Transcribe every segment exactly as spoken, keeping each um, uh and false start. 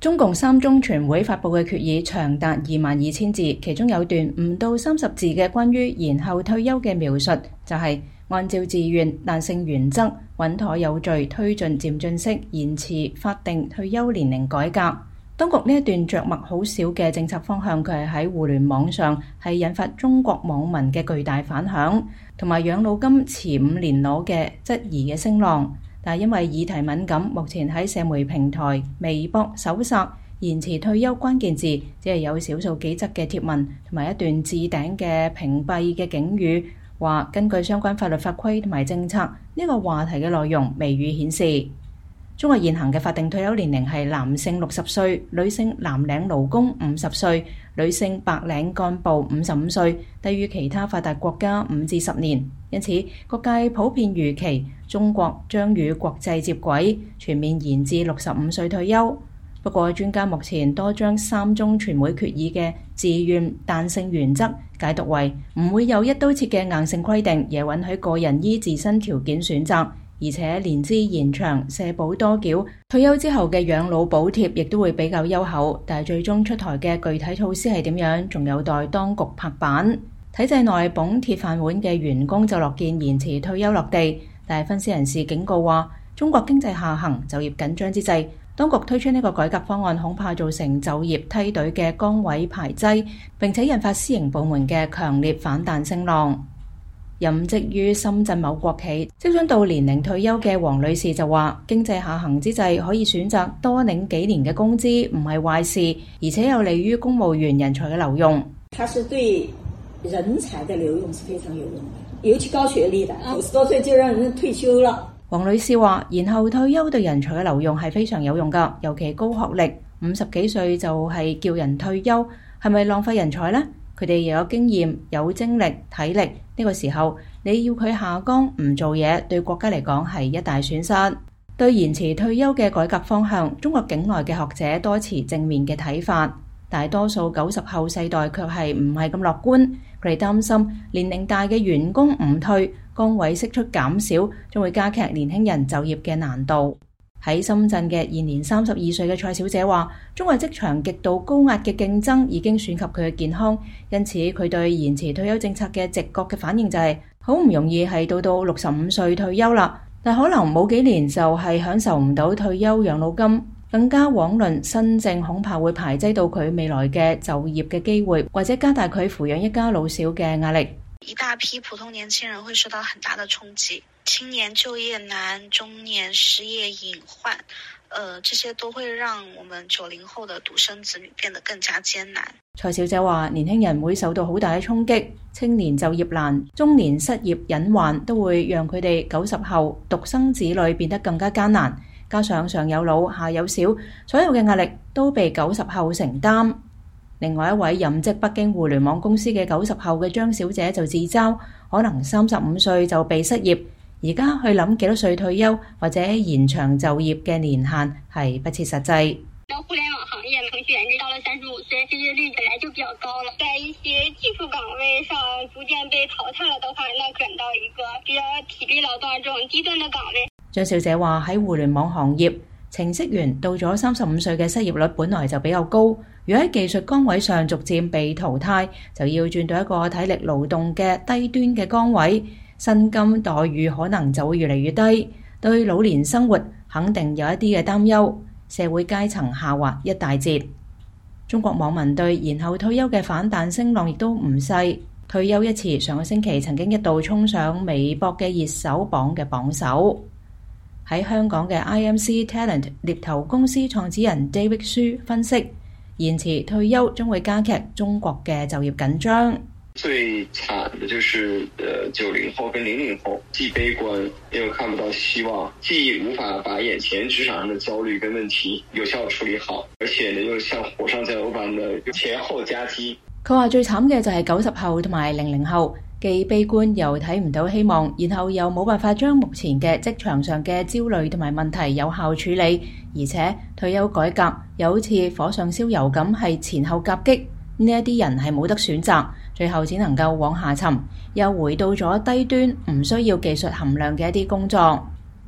中共三中全會發布嘅決議長達二萬二千字，其中有段唔到三十字嘅關於延後退休嘅描述，就係、是、按照自願彈性原則，穩妥有序推進漸進式延遲法定退休年齡改革。當局呢一段着墨好少嘅政策方向，佢係喺互聯網上係引發中國網民嘅巨大反響，同埋養老金遲五年攞嘅質疑嘅聲浪。但係因為議題敏感，目前喺社媒平台微博搜索延遲退休關鍵字，只係有少數幾則嘅貼文同埋一段置頂嘅屏蔽嘅警語，話根據相關法律法規同埋政策，呢、這個話題嘅內容未予顯示。中國現行嘅法定退休年齡係男性六十歲，女性藍領勞工五十歲，女性白領幹部五十五歲，低於其他發達國家五至十年。因此，各界普遍預期中國將與國際接軌，全面延至六十五歲退休。不過，專家目前多將三中全會決議嘅自願彈性原則解讀為唔會有一刀切嘅硬性規定，而允許個人依自身條件選擇。而且年資延長、社保多繳，退休之後嘅養老補貼亦都會比較優厚。但係最終出台嘅具體措施係點樣，仲有待當局拍板。體制內捧鐵飯碗嘅員工就樂見延遲退休落地，但係分析人士警告話，中國經濟下行、就業緊張之際，當局推出呢個改革方案，恐怕造成就業梯隊嘅崗位排擠，並且引發私營部門嘅強烈反彈聲浪。任職於深圳某國企，即將到年齡退休嘅黃女士就話，經濟下行之際可以選擇多領幾年嘅工資唔係壞事，而且有利於公務員人才嘅留用。 它是對人才的留用是非常有用的，尤其高學歷的，五十多歲就讓人退休了。 黃女士話，延後退休對人才嘅留用係非常有用㗎，尤其高學歷，五十幾歲就係叫人退休，係咪浪費人才呢？佢哋又有經驗、有精力、體力，呢、這個時候你要佢下崗唔做嘢，對國家嚟講係一大損失。對延遲退休嘅改革方向，中國境內嘅學者多持正面嘅睇法，大多數九十後世代卻係唔係咁樂觀。佢哋擔心年齡大嘅員工唔退，崗位釋出減少，將會加劇年輕人就業嘅難度。喺深圳嘅現年三十二歲嘅蔡小姐話，中國職場極度高壓嘅競爭已經損及佢嘅健康，因此佢對延遲退休政策嘅直覺嘅反應就係好唔容易係到到六十五歲退休啦，但可能冇幾年就係享受唔到退休養老金，更加遑論新政恐怕會排擠到佢未來嘅就業嘅機會，或者加大佢撫養一家老小嘅壓力。 一大批普通年輕人會受到很大的衝擊，青年就業難，中年失業隱患，呃，這些都會讓我們九零後的獨生子女變得更加艱難。 蔡小姐話，年輕人會受到好大嘅衝擊，青年就業難，中年失業隱患，都會讓佢哋九十後獨生子女變得更加艱難，加上上有老下有小，所有嘅壓力都被九十後承擔。另外一位任職北京互聯網公司嘅九十後嘅張小姐就自嘲，可能三十五歲就被失業，而家去諗幾多歲退休或者延長就業嘅年限係不切實際。 互聯網行業程序員到了三十五歲，失業率本來就比較高了，在一些技術崗位上逐漸被淘汰了的話，那轉到一個比較體力勞動這種低端的崗位。張小姐話，喺互聯網行業，程式員到咗三十五歲嘅失業率本來就比較高，如果喺技術崗位上逐漸被淘汰，就要轉到一個體力勞動嘅低端嘅崗位，薪金待遇可能就會越嚟越低，對老年生活肯定有一啲嘅擔憂，社會階層下滑一大截。中國網民對延後退休嘅反彈聲浪亦都唔細，退休一詞上個星期曾經一度衝上微博嘅熱搜榜嘅榜首。喺香港嘅 I M C Talent 獵頭公司創始人 David Xu 分析，延遲退休將會加劇中國嘅就業緊張。 最慘的就是呃九零後跟零零後，既悲觀又看不到希望，既無法把眼前職場上的焦慮跟問題有效處理好，而且呢又像火上加油般的前後夾擊。 佢話最慘嘅就係九十後同埋零零後，既悲觀又睇唔到希望，然後又冇辦法將目前嘅職場上嘅焦慮同埋問題有效處理，而且退休改革又好似火上燒油咁，係前後夾擊，呢一啲人係冇得選擇，最後只能夠往下沉，又回到咗低端唔需要技術含量嘅一啲工作。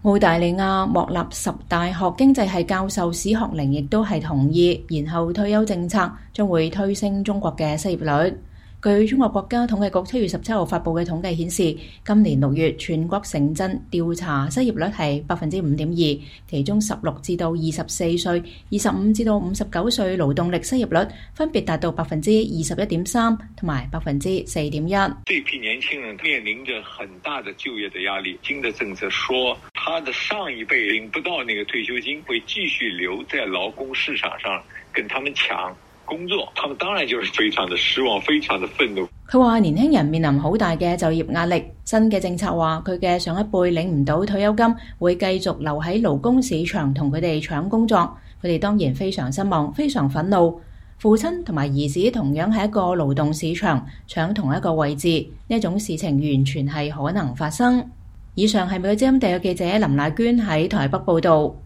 澳大利亞莫納什大學經濟系教授史學寧亦都係同意，延後退休政策將會推升中國嘅失業率。據中國國家統計局七月十七號發布嘅統計顯示，今年六月全國城鎮調查失業率係百分之五點二，其中十六至到二十四歲、二十五至到五十九歲勞動力失業率分別達到百分之二十一點三同埋百分之四點一。 這批年輕人面臨着很大的就業的壓力。新的政策說，他的上一輩領不到那個退休金，會繼續留在勞工市場上跟他們搶工作，他們當然就是非常的失望，非常的憤怒。 佢話年輕人面臨好大嘅就業壓力，新嘅政策話佢嘅上一輩領唔到退休金，會繼續留喺勞工市場同佢哋搶工作。佢哋當然非常失望，非常憤怒。父親同埋兒子同樣喺一個勞動市場搶同一個位置，呢種事情完全係可能發生。以上係美國之音特約記者林乃娟喺台北報道。